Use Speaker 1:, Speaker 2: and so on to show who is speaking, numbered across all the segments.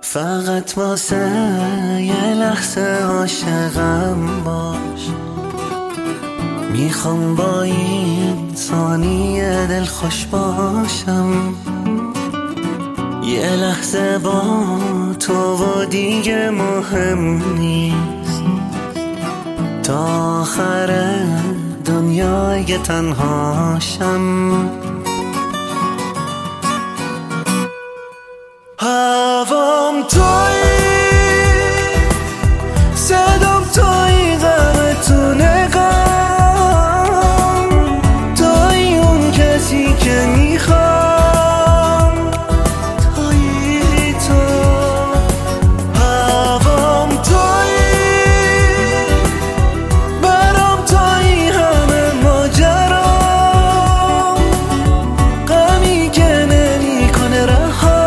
Speaker 1: فقط واسه یه لحظه عاشقم باش، میخوام با این ثانیه دل خوش باشم. یه لحظه با تو و دیگه مهم نیست، تا آخر دنیای تنهاشم. هوام تویی، صدام تویی، غم تو نگام، تویی اون کسی که میخوام، تویی تو. هوام تویی، برام تویی، همه ماجرام، غمی که نمیکنه رها.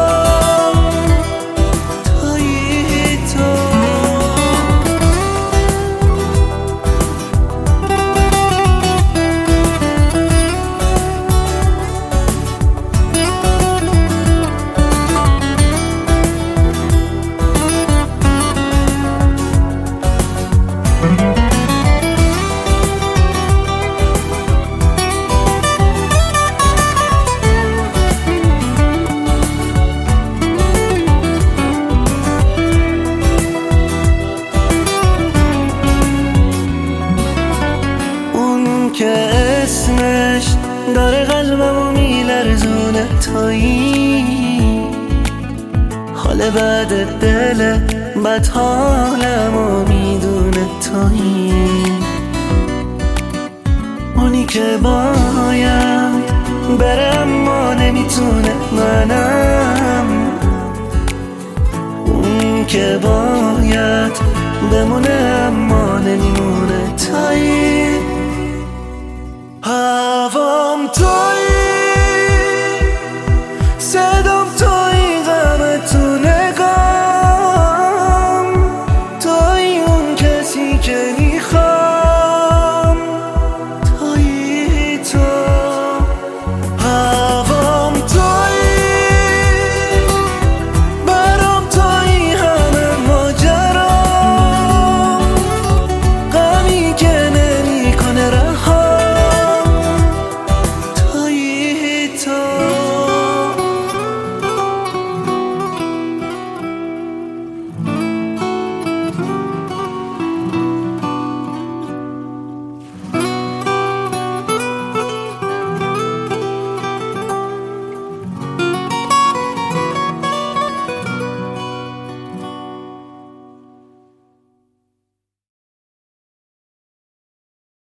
Speaker 1: که اسمش داره قلبمو میلرزونه، تویی حال بعد دل بد حالمو میدونه، تویی اونی که باید بره اما نمیتونه، منم اون که باید بمونه اما نمیمونه، تویی.